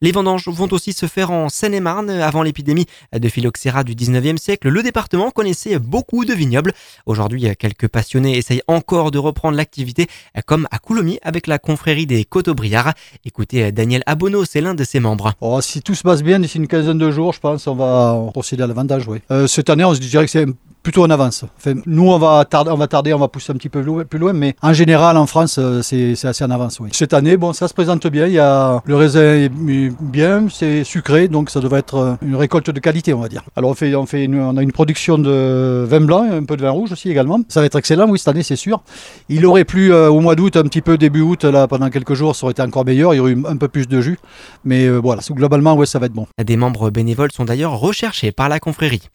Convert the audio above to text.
Les vendanges vont aussi se faire en Seine-et-Marne. Avant l'épidémie de phylloxéra du 19e siècle, le département connaissait beaucoup de vignobles. Aujourd'hui, quelques passionnés essayent encore de reprendre l'activité, comme à Coulommiers avec la confrérie des Coteaubriards. Écoutez, Daniel Abonneau, c'est l'un de ses membres. Oh, si tout se passe bien, d'ici une quinzaine de jours, je pense, on va procéder à la vendange. Oui. Cette année, on se dirait que c'est plutôt en avance. Enfin, nous, on va tarder, on va pousser un petit peu plus loin, mais en général, en France, c'est assez en avance. Oui. Cette année, bon, ça se présente bien. Le raisin est bien, c'est sucré, donc ça devrait être une récolte de qualité, on va dire. Alors, on a une production de vin blanc, un peu de vin rouge aussi également. Ça va être excellent, oui, cette année, c'est sûr. Il aurait plu au mois d'août, un petit peu début août, là, pendant quelques jours, ça aurait été encore meilleur. Il y aurait eu un peu plus de jus, mais voilà, globalement, ouais, ça va être bon. Des membres bénévoles sont d'ailleurs recherchés par la confrérie.